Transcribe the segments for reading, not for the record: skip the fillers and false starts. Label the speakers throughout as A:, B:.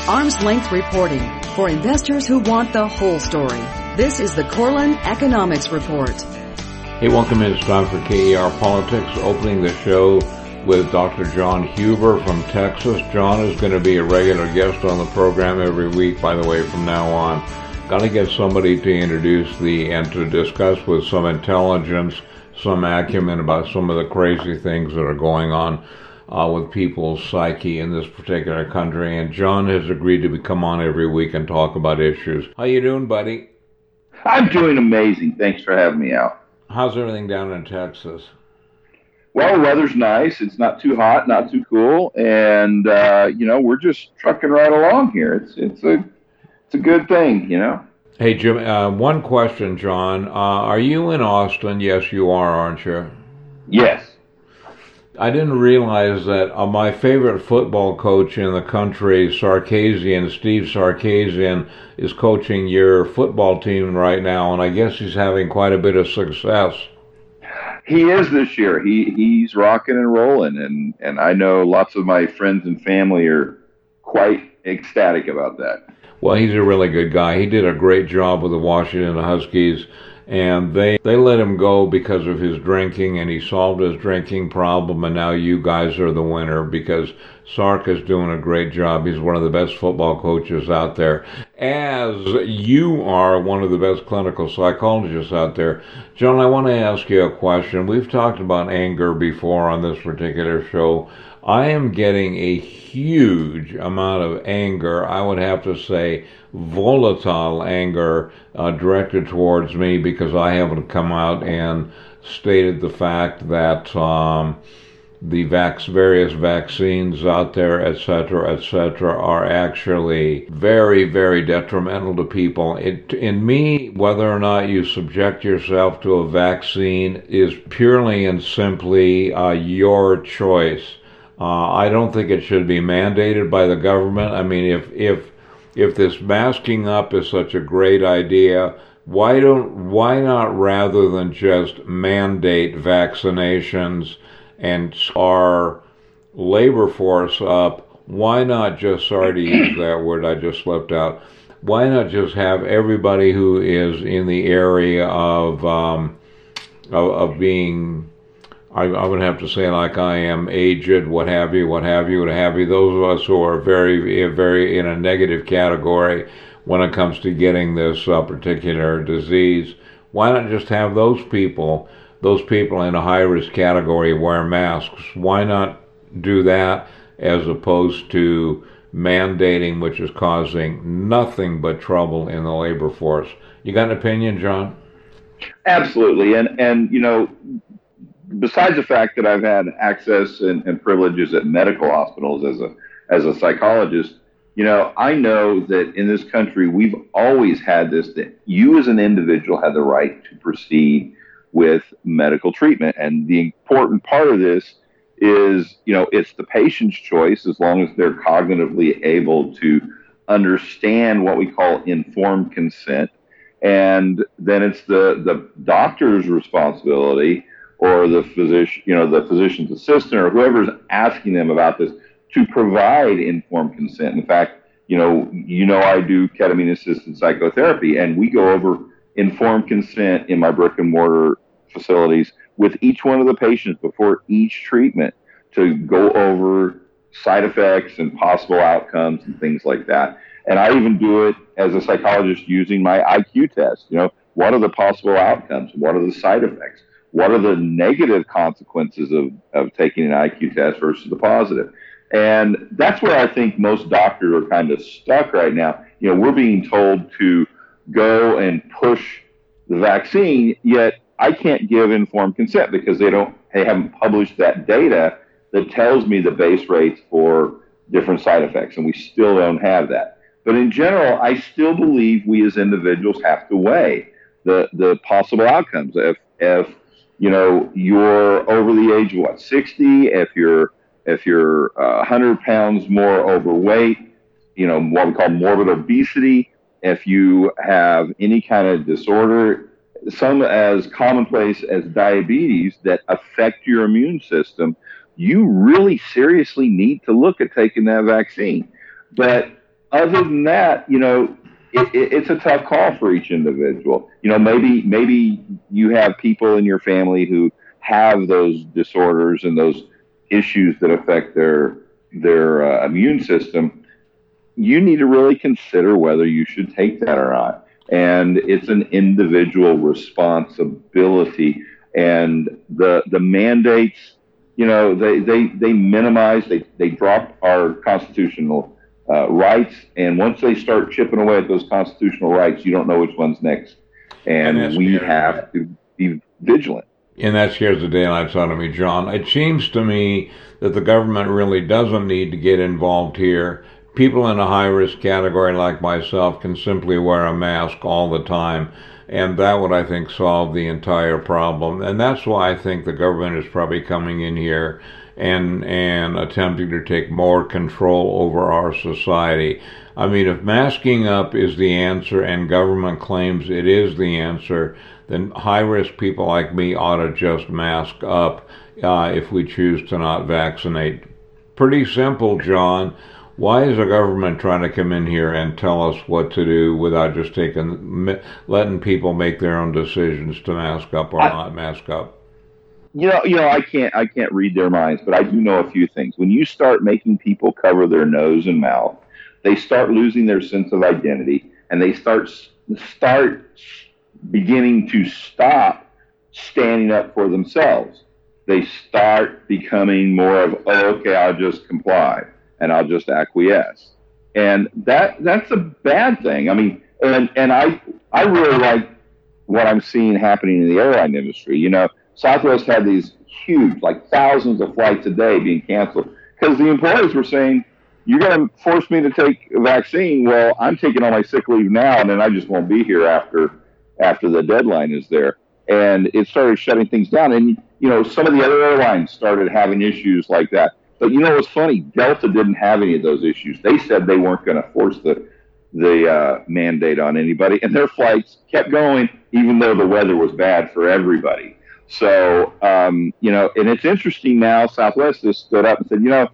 A: Arm's length reporting for investors who want the whole story. This is the Corlin Economics Report.
B: Hey, welcome. It's time for KER Politics, opening the show with Dr. John Huber from Texas. John is going to be a regular guest on the program every week, by the way, from now on. Got to get somebody to introduce and to discuss with some intelligence, some acumen about some of the crazy things that are going on with people's psyche in this particular country. And John has agreed to come on every week and talk about issues. How you doing, buddy?
C: I'm doing amazing. Thanks for having me out.
B: How's everything down in Texas?
C: Well, the weather's nice. It's not too hot, not too cool, and we're just trucking right along here. It's a good thing, you know.
B: Hey, Jim. One question, John. Are you in Austin? Yes, you are, aren't you?
C: Yes.
B: I didn't realize that my favorite football coach in the country, Steve Sarkisian, is coaching your football team right now, and I guess he's having quite a bit of success.
C: He is this year. He's rocking and rolling, and I know lots of my friends and family are quite ecstatic about that.
B: Well, he's a really good guy. He did a great job with the Washington Huskies, and they let him go because of his drinking, and he solved his drinking problem, and now you guys are the winner because Sark is doing a great job. He's one of the best football coaches out there, as you are one of the best clinical psychologists out there. John, I want to ask you a question. We've talked about anger before on this particular show. I am getting a huge amount of anger, I would have to say volatile anger, directed towards me because I haven't come out and stated the fact that the various vaccines out there, et cetera, are actually very, very detrimental to people. In me, whether or not you subject yourself to a vaccine is purely and simply your choice. I don't think it should be mandated by the government. I mean, if this masking up is such a great idea, why not, rather than just mandate vaccinations and our labor force up, why not just, sorry to use that word, I just slipped out, why not just have everybody who is in the area of being, I would have to say, like I am, aged, what have you, those of us who are very, very in a negative category when it comes to getting this particular disease, why not just have those people in a high-risk category wear masks? Why not do that as opposed to mandating, which is causing nothing but trouble in the labor force? You got an opinion, John?
C: Absolutely, and you know, besides the fact that I've had access and privileges at medical hospitals as a psychologist, you know, I know that in this country we've always had this, that you as an individual have the right to proceed with medical treatment. And the important part of this is, you know, it's the patient's choice as long as they're cognitively able to understand what we call informed consent. And then it's the doctor's responsibility, or the physician, you know, the physician's assistant, or whoever's asking them about this, to provide informed consent. In fact, you know, I do ketamine-assisted psychotherapy, and we go over informed consent in my brick and mortar facilities with each one of the patients before each treatment to go over side effects and possible outcomes and things like that. And I even do it as a psychologist using my IQ test. You know, what are the possible outcomes? What are the side effects? What are the negative consequences of taking an IQ test versus the positive? And that's where I think most doctors are kind of stuck right now. You know, we're being told to go and push the vaccine, yet I can't give informed consent because they haven't published that data that tells me the base rates for different side effects, and we still don't have that. But in general, I still believe we as individuals have to weigh the possible outcomes. If you know, you're over the age of 60, if you're 100 pounds more overweight, you know, what we call morbid obesity, if you have any kind of disorder, some as commonplace as diabetes that affect your immune system, you really seriously need to look at taking that vaccine. But other than that, it's a tough call for each individual. Maybe you have people in your family who have those disorders and those issues that affect their immune system. You need to really consider whether you should take that or not. And it's an individual responsibility. And the mandates, they minimize, they drop our constitutional rights. And once they start chipping away at those constitutional rights, you don't know which one's next. And we have to be vigilant.
B: And that scares the daylights out of me, John. It seems to me that the government really doesn't need to get involved here. People in a high-risk category like myself can simply wear a mask all the time, and that would, I think, solve the entire problem. And that's why I think the government is probably coming in here and attempting to take more control over our society. I mean, if masking up is the answer and government claims it is the answer, then high-risk people like me ought to just mask up if we choose to not vaccinate. Pretty simple, John. Why is the government trying to come in here and tell us what to do without just letting people make their own decisions to mask up or not mask up?
C: I can't read their minds, but I do know a few things. When you start making people cover their nose and mouth, they start losing their sense of identity, and they start beginning to stop standing up for themselves. They start becoming more of, okay, I'll just comply and I'll just acquiesce. And that's a bad thing. I mean, and I really like what I'm seeing happening in the airline industry. Southwest had these huge, like thousands of flights a day being canceled because the employees were saying, you're going to force me to take a vaccine. Well, I'm taking all my sick leave now, and then I just won't be here after the deadline is there. And it started shutting things down. And, some of the other airlines started having issues like that. But what's funny? Delta didn't have any of those issues. They said they weren't going to force the mandate on anybody, and their flights kept going, even though the weather was bad for everybody. So, and it's interesting now, Southwest has stood up and said,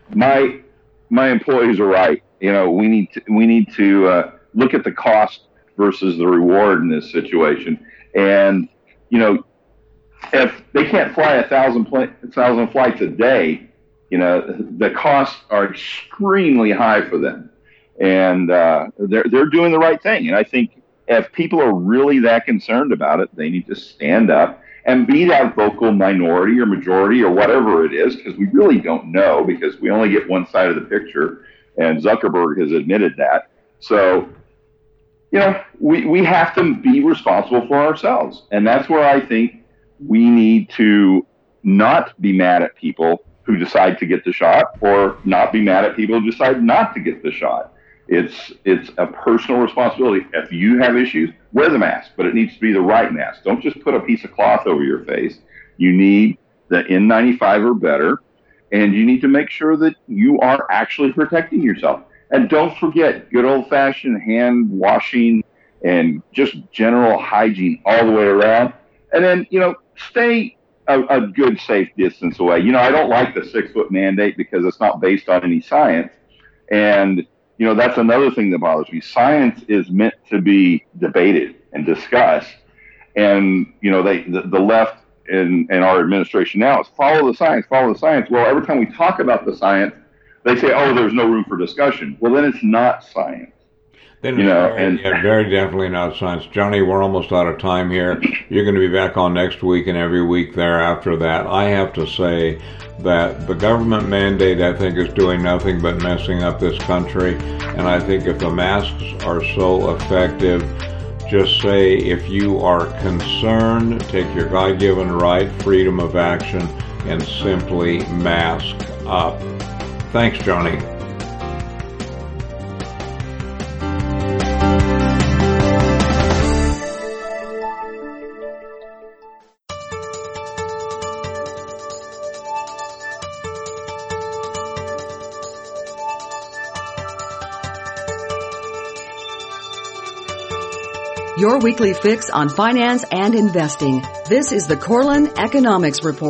C: my employees are right. We need to look at the cost versus the reward in this situation. And, if they can't fly 1,000 flights a day, the costs are extremely high for them. And they're doing the right thing. And I think if people are really that concerned about it, they need to stand up and be that vocal minority or majority or whatever it is, because we really don't know, because we only get one side of the picture, and Zuckerberg has admitted that. So, we have to be responsible for ourselves. And that's where I think we need to not be mad at people who decide to get the shot, or not be mad at people who decide not to get the shot. It's a personal responsibility. If you have issues, wear the mask, but it needs to be the right mask. Don't just put a piece of cloth over your face. You need the N95 or better, and you need to make sure that you are actually protecting yourself. And don't forget good old-fashioned hand washing and just general hygiene all the way around. And then, stay a good, safe distance away. I don't like the 6-foot mandate because it's not based on any science. And, that's another thing that bothers me. Science is meant to be debated and discussed. And, the left in our administration now is follow the science. Well, every time we talk about the science, they say, oh, there's no room for discussion. Well, then it's not science.
B: Then very definitely not science. Johnny, we're almost out of time here. You're going to be back on next week and every week thereafter that. I have to say that the government mandate, I think, is doing nothing but messing up this country. And I think if the masks are so effective, just say if you are concerned, take your God-given right, freedom of action, and simply mask up. Thanks, Johnny.
A: Your weekly fix on finance and investing. This is the Corlin Economics Report.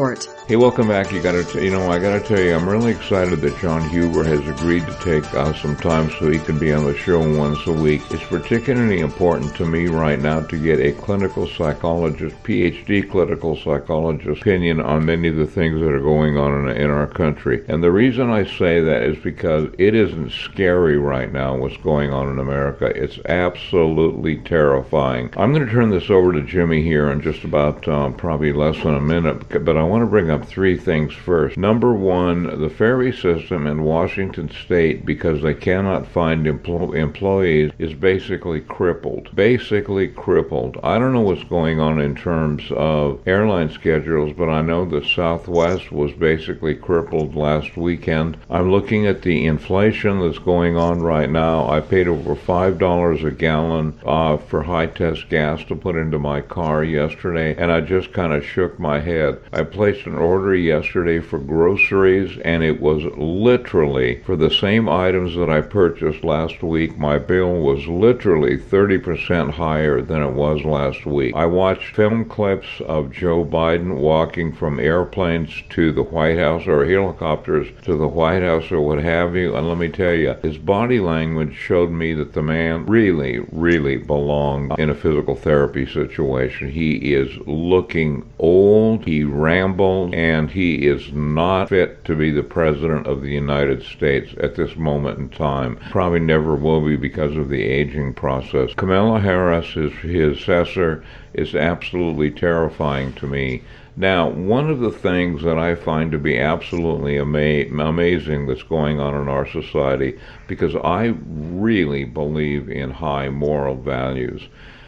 B: Hey, welcome back. I got to tell you, I'm really excited that John Huber has agreed to take some time so he can be on the show once a week. It's particularly important to me right now to get a clinical psychologist, PhD clinical psychologist opinion on many of the things that are going on in our country. And the reason I say that is because it isn't scary right now what's going on in America. It's absolutely terrifying. I'm going to turn this over to Jimmy here in just about probably less than a minute, but I want to bring up three things first. Number one, the ferry system in Washington State, because they cannot find employees, is basically crippled. Basically crippled. I don't know what's going on in terms of airline schedules, but I know that Southwest was basically crippled last weekend. I'm looking at the inflation that's going on right now. I paid over $5 a gallon for high-test gas to put into my car yesterday, and I just kind of shook my head. I placed an order yesterday for groceries, and it was literally for the same items that I purchased last week. My bill was literally 30% higher than it was last week. I watched film clips of Joe Biden walking from airplanes to the White House, or helicopters to the White House, or what have you, and let me tell you, his body language showed me that the man really, really belonged in a physical therapy situation. He is looking old, he rambles, and he is not fit to be the President of the United States at this moment in time. Probably never will be because of the aging process. Kamala Harris, his successor, is absolutely terrifying to me. Now, one of the things that I find to be absolutely amazing that's going on in our society, because I really believe in high moral values,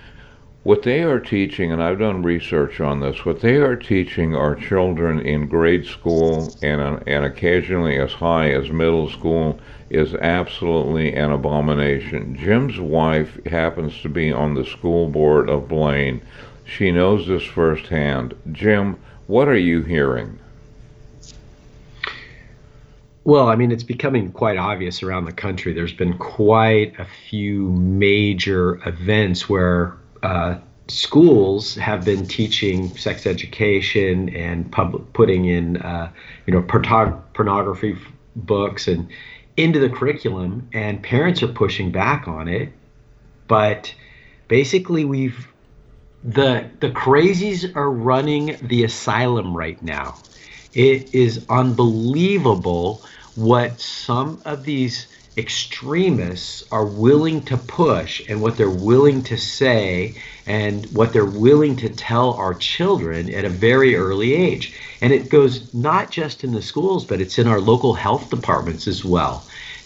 B: what they are teaching, and I've done research on this, what they are teaching our children in grade school and occasionally as high as middle school is absolutely an abomination. Jim's wife happens to be on the school board of Blaine. She knows this firsthand. Jim, what are you hearing?
D: Well, I mean, it's becoming quite obvious around the country. There's been quite a few major events where schools have been teaching sex education and putting in, pornography books and into the curriculum, and parents are pushing back on it. But basically, the crazies are running the asylum right now. It is unbelievable what some of these extremists are willing to push and what they're willing to say and what they're willing to tell our children at a very early age. And it goes not just in the schools, but it's in our local health departments as well.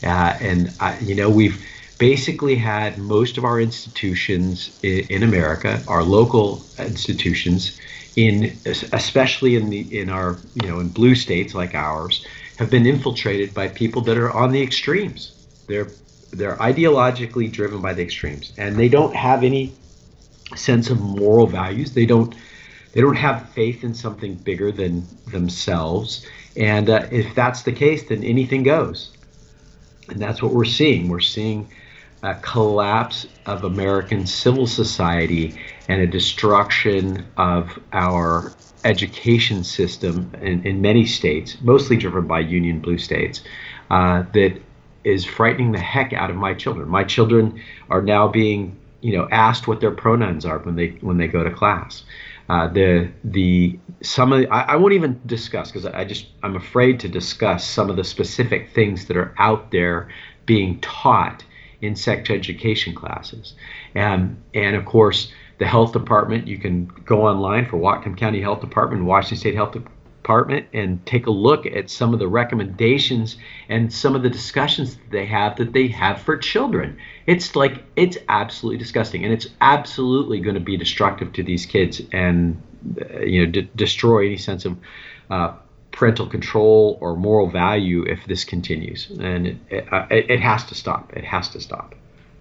D: We've basically had most of our institutions in America, our local institutions, especially in our in blue states like ours, have been infiltrated by people that are on the extremes. They're ideologically driven by the extremes, and they don't have any sense of moral values. They don't have faith in something bigger than themselves. And if that's the case, then anything goes. And that's what we're seeing. We're seeing a collapse of American civil society and a destruction of our education system in many states, mostly driven by Union blue states, that is frightening the heck out of my children. My children are now being, asked what their pronouns are when they go to class. I won't even discuss, because I'm afraid to discuss some of the specific things that are out there being taught in sex education classes. And of course, the health department, you can go online for Whatcom County Health Department, Washington State Health Department, and take a look at some of the recommendations and some of the discussions that they have for children. It's absolutely disgusting, and it's absolutely going to be destructive to these kids and destroy any sense of parental control or moral value if this continues. And it has to stop. It has to stop.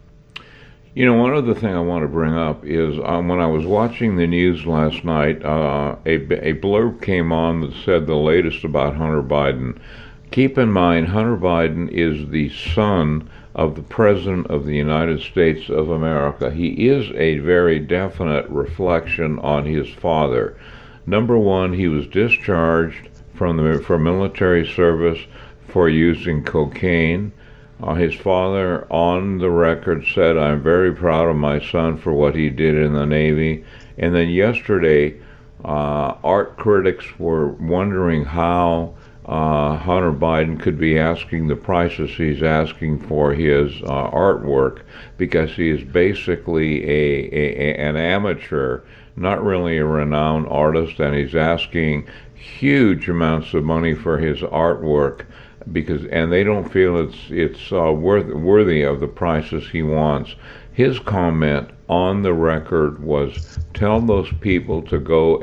B: One other thing I want to bring up is when I was watching the news last night, a blurb came on that said the latest about Hunter Biden. Keep in mind, Hunter Biden is the son of the President of the United States of America. He is a very definite reflection on his father. Number one, he was discharged for military service for using cocaine. His father, on the record, said, "I'm very proud of my son for what he did in the Navy." And then yesterday, art critics were wondering how Hunter Biden could be asking the prices he's asking for his artwork, because he is basically an amateur, not really a renowned artist, and he's asking huge amounts of money for his artwork, and they don't feel it's worthy of the prices he wants. His comment on the record was, "Tell those people to go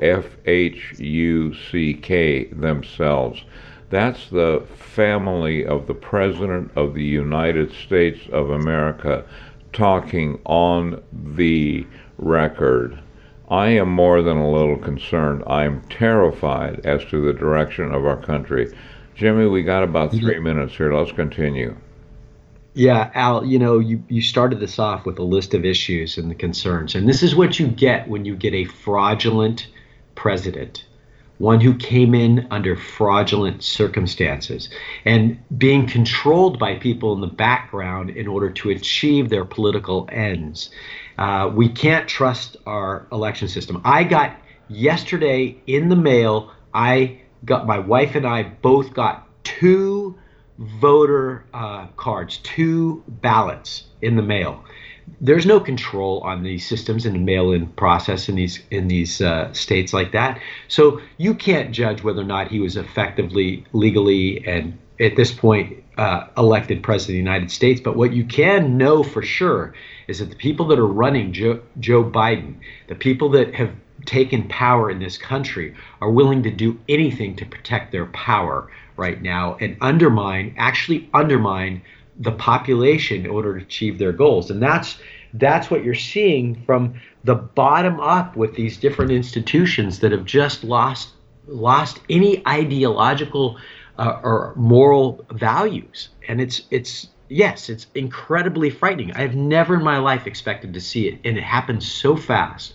B: FHUCK themselves." That's the family of the President of the United States of America talking on the record. I am more than a little concerned. I am terrified as to the direction of our country. Jimmy, we got about 3 minutes here. Let's continue.
D: Yeah, Al, you started this off with a list of issues and the concerns. And this is what you get when you get a fraudulent president, one who came in under fraudulent circumstances and being controlled by people in the background in order to achieve their political ends. We can't trust our election system. I got yesterday in the mail, my wife and I both got 2 voter cards, 2 ballots in the mail. There's no control on these systems in the mail-in process in these states like that. So you can't judge whether or not he was effectively, legally, and at this point elected president of the United States. But what you can know for sure is that the people that are running Joe Biden, the people that have taken power in this country, are willing to do anything to protect their power right now and actually undermine the population in order to achieve their goals. And that's what you're seeing from the bottom up with these different institutions that have just lost any ideological or moral values. And it's incredibly frightening. I've never in my life expected to see it, and it happens so fast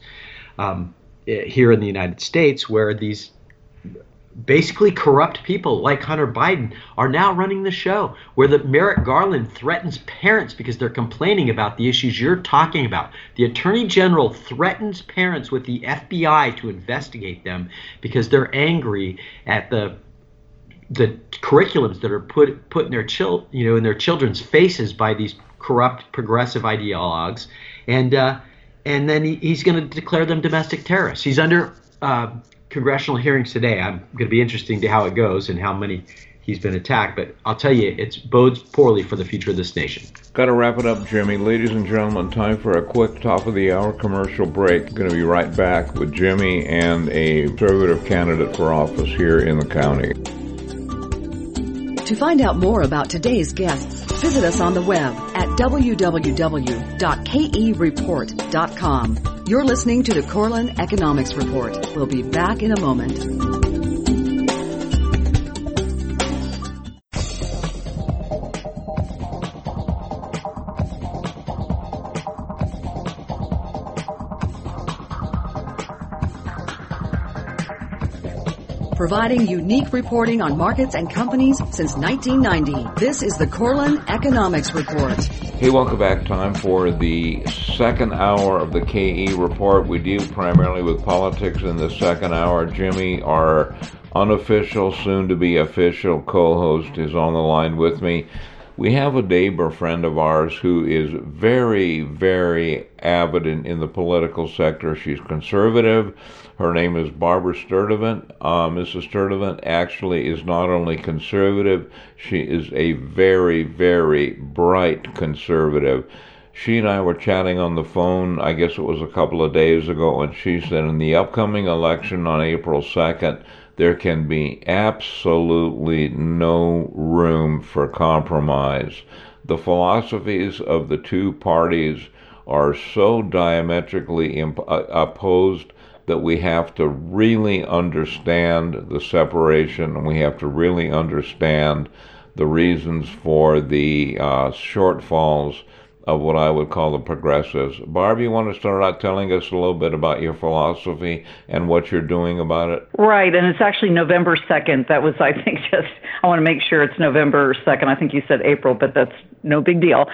D: here in the United States, where these basically corrupt people like Hunter Biden are now running the show, where the Merrick Garland threatens parents because they're complaining about the issues you're talking about. The Attorney General threatens parents with the FBI to investigate them because they're angry at the curriculums that are put in their in their children's faces by these corrupt progressive ideologues, and then he's going to declare them domestic terrorists. He's under congressional hearings today. I'm going to be interesting to how it goes and how many he's been attacked, but I'll tell you, it bodes poorly for the future of this nation.
B: Got to wrap it up, Jimmy. Ladies and gentlemen, time for a quick top-of-the-hour commercial break. Going to be right back with Jimmy and a conservative candidate for office here in the county.
A: To find out more about today's guests, visit us on the web at www.kereport.com. You're listening to the Corlin Economics Report. We'll be back in a moment. Providing unique reporting on markets and companies since 1990. This is the Corlin Economics Report.
B: Hey, welcome back. Time for the second hour of the KE Report. We deal primarily with politics in the second hour. Jimmy, our unofficial, soon-to-be official co-host, is on the line with me. We have a neighbor friend of ours who is very, very avid in the political sector. She's conservative. Her name is Barbara Sturdivant. Mrs. Sturdivant actually is not only conservative, she is a very, very bright conservative. She and I were chatting on the phone, I guess it was a couple of days ago, and she said in the upcoming election on April 2nd, there can be absolutely no room for compromise. The philosophies of the two parties are so diametrically opposed that we have to really understand the separation, and we have to really understand the reasons for the shortfalls of what I would call the progressives. Barb, you want to start out telling us a little bit about your philosophy and what you're doing about it?
E: Right, and it's actually November 2nd. That was, I think, I want to make sure it's November 2nd. I think you said April, but that's no big deal.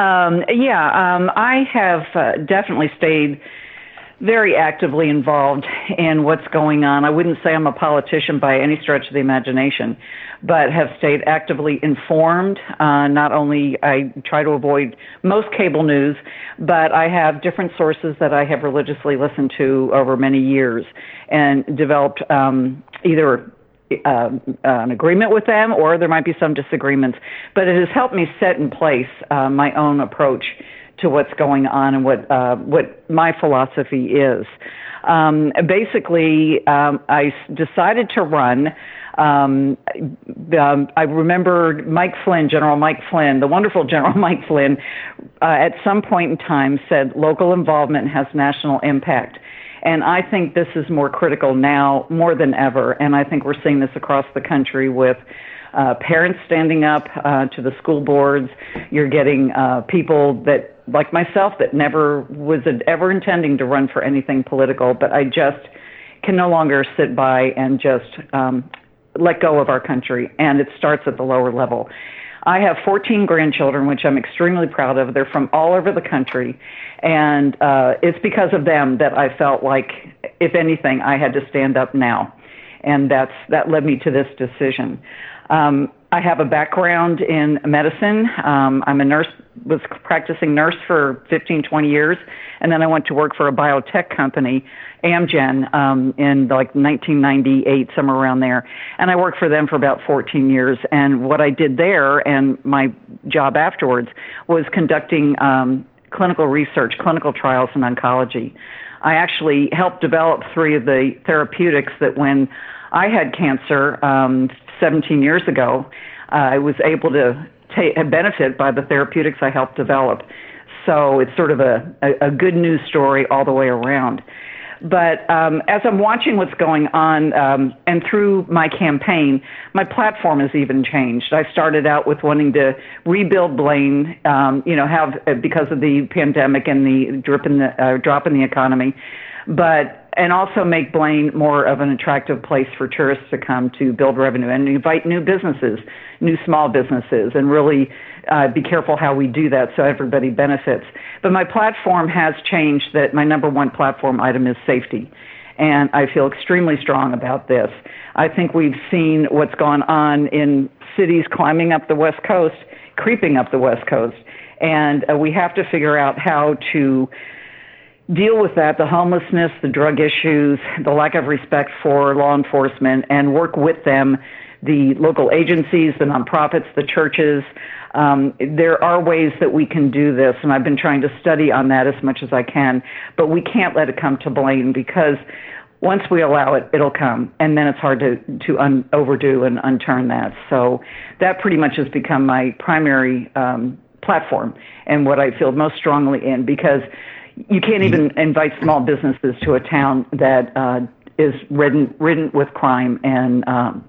E: I have definitely stayed very actively involved in what's going on. I wouldn't say I'm a politician by any stretch of the imagination, but have stayed actively informed. Not only I try to avoid most cable news, but I have different sources that I have religiously listened to over many years and developed either an agreement with them, or there might be some disagreements. But it has helped me set in place my own approach to what's going on and what my philosophy is. Basically, I decided to run. I remember Mike Flynn, General Mike Flynn, the wonderful General Mike Flynn, at some point in time said local involvement has national impact. And I think this is more critical now more than ever. And I think we're seeing this across the country with parents standing up to the school boards. You're getting people that, like myself, that never was ever intending to run for anything political, but I just can no longer sit by and just let go of our country. And it starts at the lower level. I have 14 grandchildren, which I'm extremely proud of. They're from all over the country. And it's because of them that I felt like, if anything, I had to stand up now. And that led me to this decision. I have a background in medicine. I'm a nurse, was practicing nurse for 15, 20 years. And then I went to work for a biotech company, Amgen, in like 1998, somewhere around there. And I worked for them for about 14 years. And what I did there and my job afterwards was conducting clinical research, clinical trials in oncology. I actually helped develop 3 of the therapeutics that when I had cancer 17 years ago, I was able to benefit by the therapeutics I helped develop. So it's sort of a good news story all the way around. But as I'm watching what's going on, and through my campaign, my platform has even changed. I started out with wanting to rebuild Blaine, because of the pandemic and the drop in the economy, and also make Blaine more of an attractive place for tourists to come to build revenue and invite new businesses, new small businesses, and really be careful how we do that so everybody benefits. But my platform has changed that my number one platform item is safety. And I feel extremely strong about this. I think we've seen what's gone on in cities climbing up the West Coast, creeping up the West Coast. And we have to figure out how to deal with that, the homelessness, the drug issues, the lack of respect for law enforcement, and work with them, the local agencies, the nonprofits, the churches. There are ways that we can do this, and I've been trying to study on that as much as I can, but we can't let it come to Blaine, because once we allow it, it'll come, and then it's hard to overdo and unturn that. So that pretty much has become my primary platform and what I feel most strongly in, because you can't even invite small businesses to a town that is ridden with crime and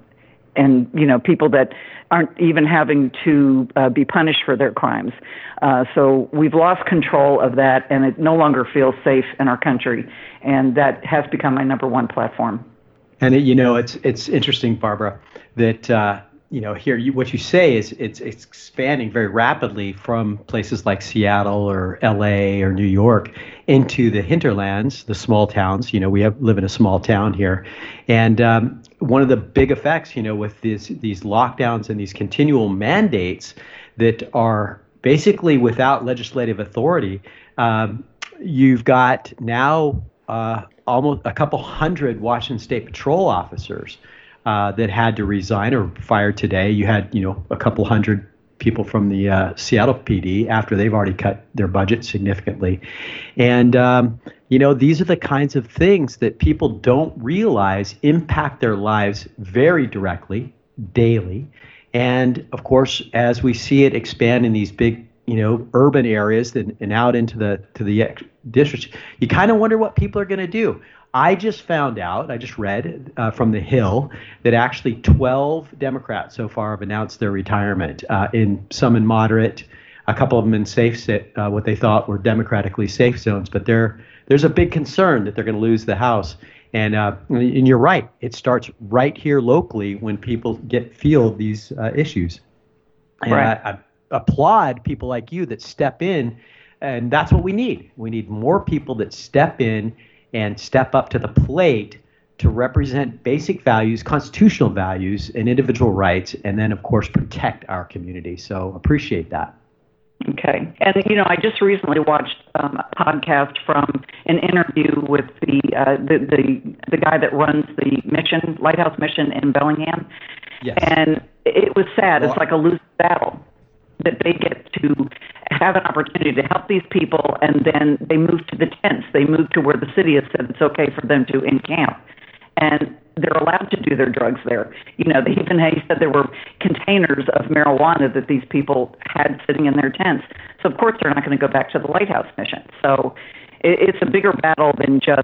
E: people that aren't even having to be punished for their crimes. So we've lost control of that, and it no longer feels safe in our country, and that has become my number one platform.
D: And it's interesting, Barbara, that here what you say is it's expanding very rapidly from places like Seattle or LA or New York into the hinterlands, the small towns. We live in a small town here, and one of the big effects, with these lockdowns and these continual mandates that are basically without legislative authority, you've got now almost a couple hundred Washington State Patrol officers that had to resign or fired today. You had, a couple hundred people from the Seattle PD after they've already cut their budget significantly. And, these are the kinds of things that people don't realize impact their lives very directly, daily. And of course, as we see it expand in these big, urban areas and out into the districts, you kind of wonder what people are going to do. I just read from The Hill that actually 12 Democrats so far have announced their retirement, some in moderate a couple of them in what they thought were democratically safe zones. But there's a big concern that they're going to lose the House. And you're right. It starts right here locally when people feel these issues. And
E: right.
D: I applaud people like you that step in, and that's what we need. We need more people that step in and step up to the plate to represent basic values, constitutional values, and individual rights, and then, of course, protect our community. So appreciate that.
E: Okay. And, I just recently watched a podcast from an interview with the guy that runs the Lighthouse Mission in Bellingham.
D: Yes.
E: And it was sad. It's like a losing battle that they get to have an opportunity to help these people, and then they move to the tents. They move to where the city has said it's okay for them to encamp. And they're allowed to do their drugs there. He said there were containers of marijuana that these people had sitting in their tents. So, of course, they're not going to go back to the Lighthouse Mission. So it's a bigger battle than just,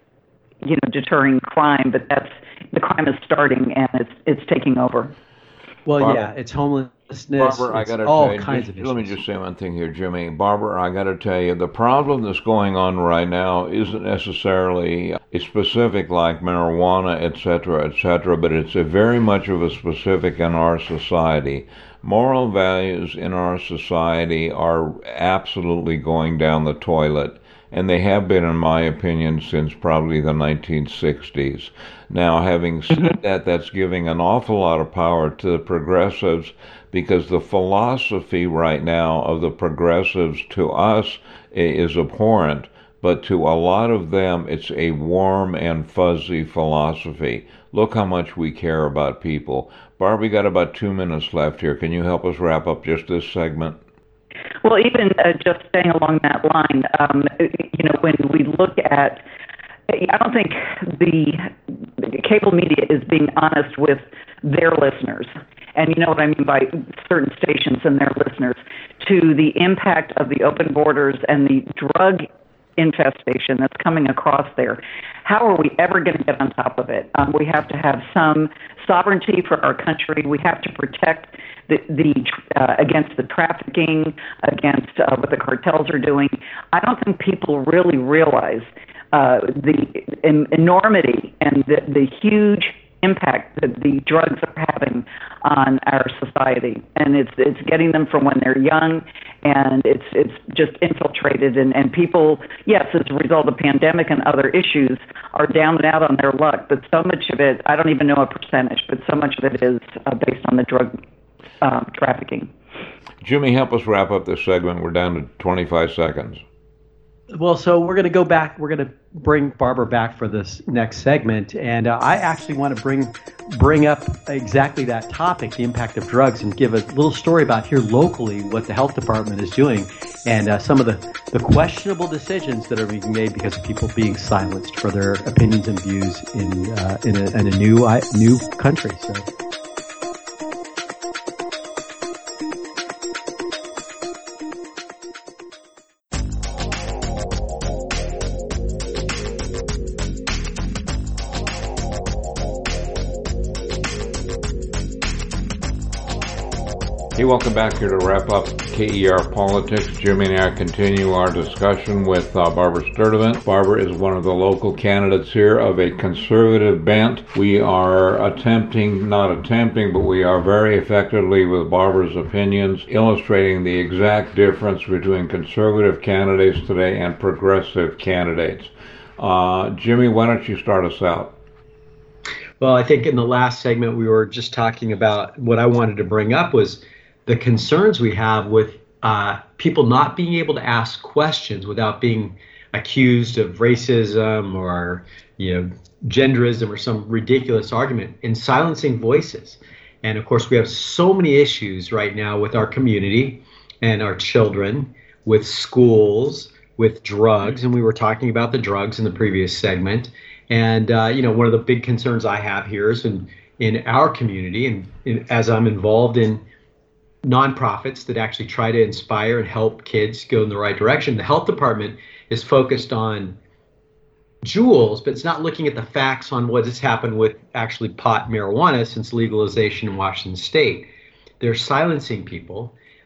E: deterring crime, but the crime is starting and it's taking over.
D: Well,
B: Barbara,
D: yeah, it's homelessness.
B: Barbara, I got to
D: all
B: tell you,
D: kinds of issues.
B: let me just say one thing here, Jimmy. Barbara, I got to tell you, the problem that's going on right now isn't necessarily specific like marijuana, et cetera, but it's very much of a specific in our society. Moral values in our society are absolutely going down the toilet, and they have been, in my opinion, since probably the 1960s. Now, having said that, that's giving an awful lot of power to the progressives, because the philosophy right now of the progressives to us is abhorrent, but to a lot of them it's a warm and fuzzy philosophy. Look how much we care about people. Barb, we got about 2 minutes left here. Can you help us wrap up just this segment?
E: Well, even just staying along that line, when we look at, I don't think the cable media is being honest with their listeners. And you know what I mean by certain stations and their listeners, to the impact of the open borders and the drug infestation that's coming across there. How are we ever going to get on top of it? We have to have some sovereignty for our country. We have to protect against the trafficking, against what the cartels are doing. I don't think people really realize the enormity and the huge impact that the drugs are having on our society, and it's getting them from when they're young, and it's just infiltrated, and people, yes, as a result of the pandemic and other issues, are down and out on their luck, but so much of it, I don't even know a percentage, but so much of it is based on the drug trafficking.
B: Jimmy, help us wrap up this segment. We're down to 25 seconds.
D: Well, so we're going to go back. We're going to bring Barbara back for this next segment, and I actually want to bring up exactly that topic, the impact of drugs, and give a little story about here locally what the health department is doing, and some of the questionable decisions that are being made because of people being silenced for their opinions and views in a new country. So.
B: Hey, welcome back here to wrap up KER Politics. Jimmy and I continue our discussion with Barbara Sturdivant. Barbara is one of the local candidates here of a conservative bent. We are but we are very effectively, with Barbara's opinions, illustrating the exact difference between conservative candidates today and progressive candidates. Jimmy, why don't you start us out?
D: Well, I think in the last segment we were just talking about what I wanted to bring up was the concerns we have with people not being able to ask questions without being accused of racism or genderism or some ridiculous argument, and silencing voices. And of course, we have so many issues right now with our community and our children, with schools, with drugs, and we were talking about the drugs in the previous segment. And one of the big concerns I have here is in our community, and as I'm involved in nonprofits that actually try to inspire and help kids go in the right direction, the health department is focused on jewels, but it's not looking at the facts on what has happened with actually pot marijuana since legalization in Washington state. They're silencing people.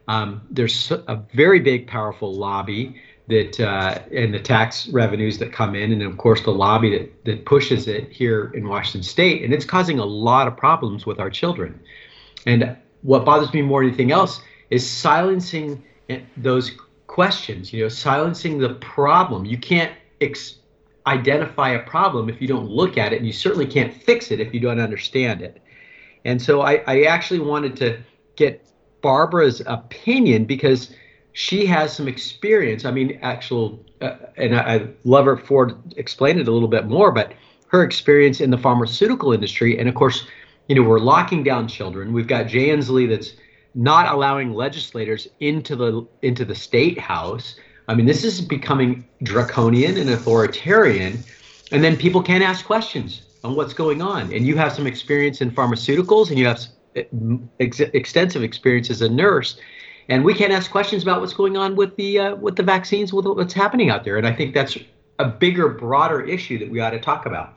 D: There's a very big, powerful lobby that and the tax revenues that come in, and of course the lobby that pushes it here in Washington State, and it's causing a lot of problems with our children. And what bothers me more than anything else is silencing those questions. Silencing the problem. You can't identify a problem if you don't look at it, and you certainly can't fix it if you don't understand it. And so I actually wanted to get Barbara's opinion because she has some experience. I mean, and I love her for explaining it a little bit more, but her experience in the pharmaceutical industry. And of course, we're locking down children. We've got Jay Inslee that's not allowing legislators into the state house. I mean, this is becoming draconian and authoritarian. And then people can't ask questions on what's going on. And you have some experience in pharmaceuticals, and you have extensive experience as a nurse, and we can't ask questions about what's going on with the vaccines, with what's happening out there. And I think that's a bigger, broader issue that we ought to talk about.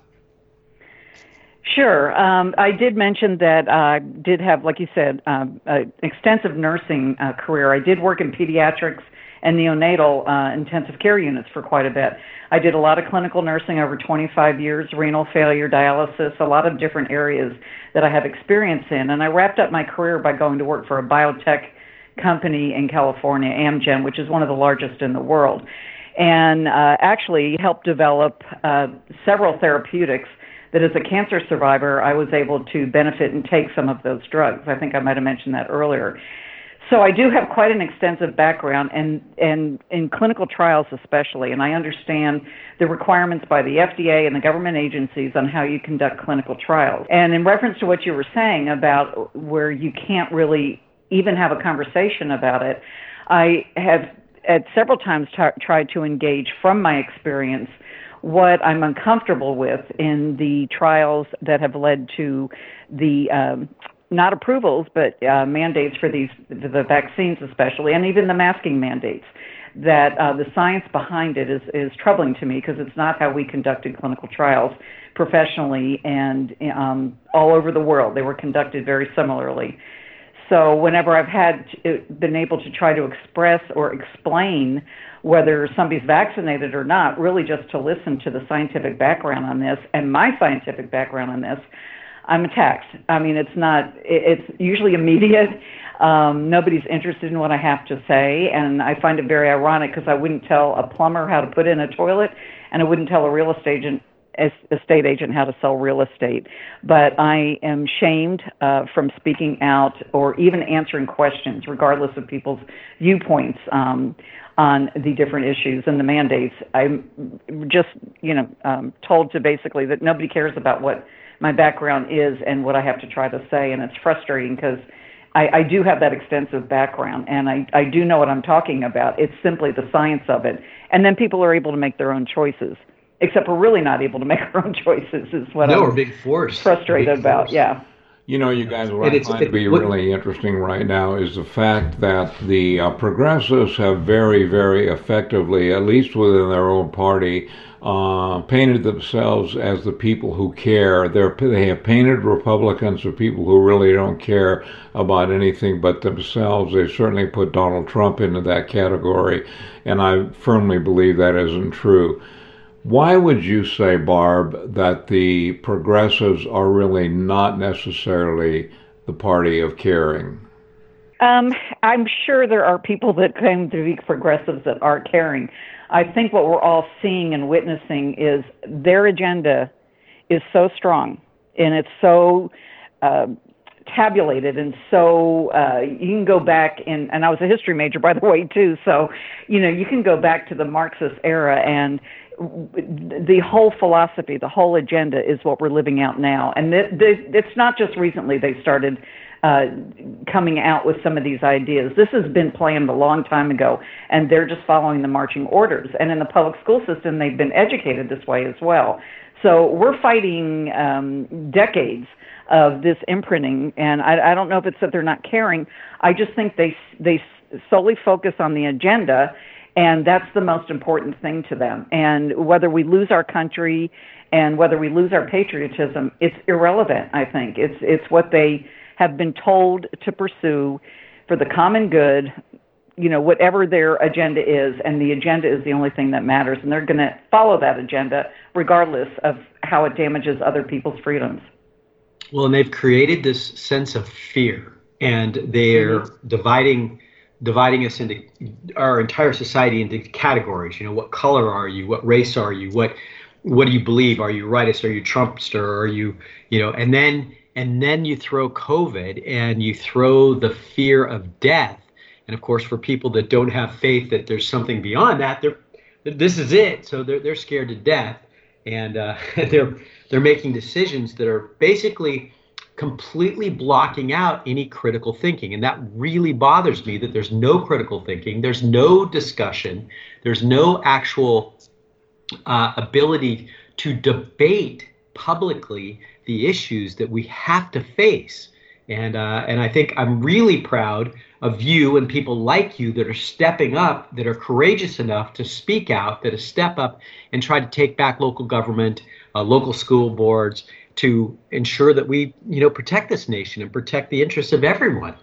E: Sure. I did mention that I did have, like you said, an extensive nursing career. I did work in pediatrics and neonatal intensive care units for quite a bit. I did a lot of clinical nursing over 25 years, renal failure, dialysis, a lot of different areas that I have experience in. And I wrapped up my career by going to work for a biotech company in California, Amgen, which is one of the largest in the world, and actually helped develop several therapeutics that as a cancer survivor, I was able to benefit and take some of those drugs. I think I might have mentioned that earlier. So I do have quite an extensive background and in clinical trials especially, and I understand the requirements by the FDA and the government agencies on how you conduct clinical trials. And in reference to what you were saying about where you can't really even have a conversation about it, I have at several times tried to engage from my experience what I'm uncomfortable with in the trials that have led to the not approvals, but mandates for the vaccines especially, and even the masking mandates, that the science behind it is troubling to me because it's not how we conducted clinical trials professionally and all over the world. They were conducted very similarly. So whenever I've been able to try to express or explain whether somebody's vaccinated or not, really just to listen to the scientific background on this and my scientific background on this, I'm attacked. I mean, it's usually immediate. Nobody's interested in what I have to say, and I find it very ironic because I wouldn't tell a plumber how to put in a toilet, and I wouldn't tell a real estate agent how to sell real estate. But I am shamed from speaking out or even answering questions, regardless of people's viewpoints on the different issues and the mandates. I'm just, told to basically that nobody cares about what my background is and what I have to try to say, and it's frustrating because I do have that extensive background, and I do know what I'm talking about. It's simply the science of it. And then people are able to make their own choices, except we're really not able to make our own choices is what I'm
D: big force.
E: Frustrated about, yeah.
B: You guys, what I find to be really interesting right now is the fact that the progressives have very, very effectively, at least within their own party, painted themselves as the people who care. They have painted Republicans as people who really don't care about anything but themselves. They certainly put Donald Trump into that category, and I firmly believe that isn't true. Why would you say, Barb, that the progressives are really not necessarily the party of caring?
E: I'm sure there are people that claim to be progressives that are caring. I think what we're all seeing and witnessing is their agenda is so strong, and it's so tabulated, and so you can go back and I was a history major, by the way, too, so you can go back to the Marxist era, and the whole philosophy, the whole agenda is what we're living out now. And it's not just recently they started coming out with some of these ideas. This has been planned a long time ago, and they're just following the marching orders. And in the public school system, they've been educated this way as well. So we're fighting decades of this imprinting, and I don't know if it's that they're not caring. I just think they solely focus on the agenda, and that's the most important thing to them. And whether we lose our country and whether we lose our patriotism, it's irrelevant, I think. It's what they have been told to pursue for the common good, whatever their agenda is, and the agenda is the only thing that matters, and they're going to follow that agenda regardless of how it damages other people's freedoms.
D: Well, and they've created this sense of fear, and they're dividing us into our entire society into categories. What color are you? What race are you? What do you believe? Are you rightist? Are you Trumpster? Are you, and then you throw COVID and you throw the fear of death. And of course, for people that don't have faith that there's something beyond that, this is it. So they're scared to death, and they're making decisions that are basically completely blocking out any critical thinking. And that really bothers me, that there's no critical thinking, there's no discussion, there's no actual ability to debate publicly the issues that we have to face. And I think I'm really proud of you and people like you that are stepping up, that are courageous enough to speak out, that step up and try to take back local government, local school boards, to ensure that we, protect this nation and protect the interests of everyone.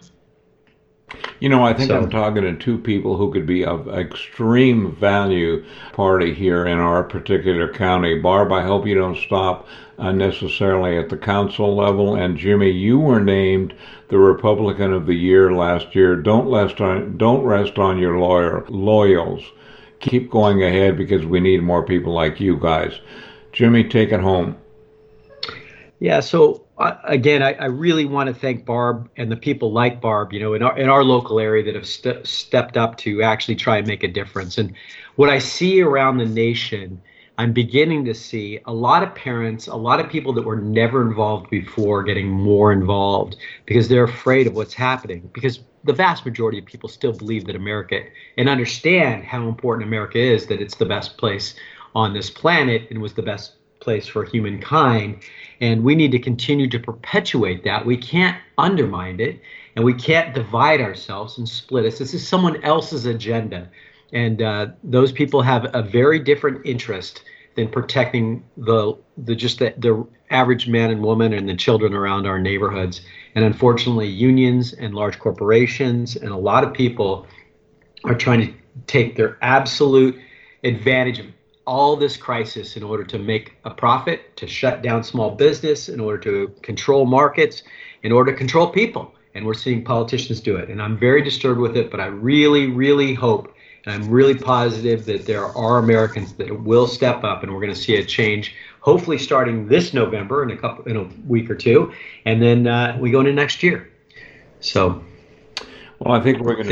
B: I think I'm talking to two people who could be of extreme value party here in our particular county. Barb, I hope you don't stop necessarily at the council level. And Jimmy, you were named the Republican of the Year last year. Don't rest on your laurels. Keep going ahead, because we need more people like you guys. Jimmy, take it home.
D: Yeah, so again, I really want to thank Barb and the people like Barb, in our local area that have stepped up to actually try and make a difference. And what I see around the nation, I'm beginning to see a lot of parents, a lot of people that were never involved before getting more involved because they're afraid of what's happening. Because the vast majority of people still believe that America, and understand how important America is, that it's the best place on this planet and was the best place for humankind. And we need to continue to perpetuate that. We can't undermine it, and we can't divide ourselves and split us. This is someone else's agenda. And those people have a very different interest than protecting the average man and woman and the children around our neighborhoods. And unfortunately, unions and large corporations and a lot of people are trying to take their absolute advantage of all this crisis in order to make a profit, to shut down small business, in order to control markets, in order to control people. And we're seeing politicians do it. And I'm very disturbed with it, but I really, really hope, and I'm really positive that there are Americans that will step up, and we're going to see a change, hopefully starting this November in a week or two, and then we go into next year. So,
B: well, I think we're going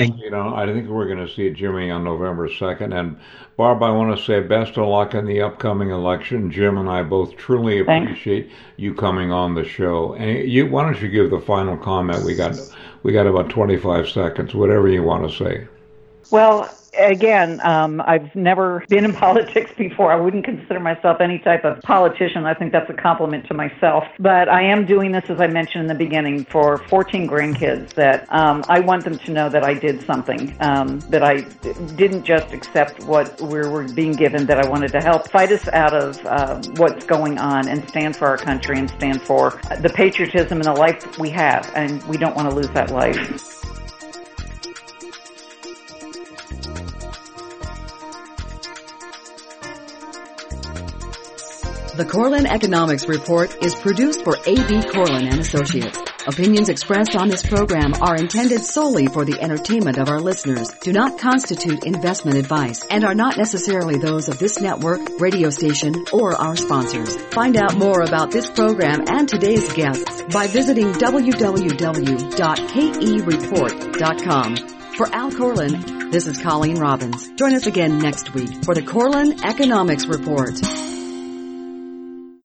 B: to see Jimmy on November 2nd. And Barb, I want to say best of luck in the upcoming election. Jim and I both truly appreciate you coming on the show. And why don't you give the final comment? We got about 25 seconds. Whatever you want to say.
E: Well, again, I've never been in politics before. I wouldn't consider myself any type of politician. I think that's a compliment to myself. But I am doing this, as I mentioned in the beginning, for 14 grandkids, that I want them to know that I did something, that I didn't just accept what we were being given, that I wanted to help fight us out of what's going on and stand for our country and stand for the patriotism and the life we have. And we don't want to lose that life.
A: The Corlin Economics Report is produced for A.B. Corlin and Associates. Opinions expressed on this program are intended solely for the entertainment of our listeners, do not constitute investment advice, and are not necessarily those of this network, radio station, or our sponsors. Find out more about this program and today's guests by visiting www.kereport.com. For Al Corlin, this is Colleen Robbins. Join us again next week for the Corlin Economics Report.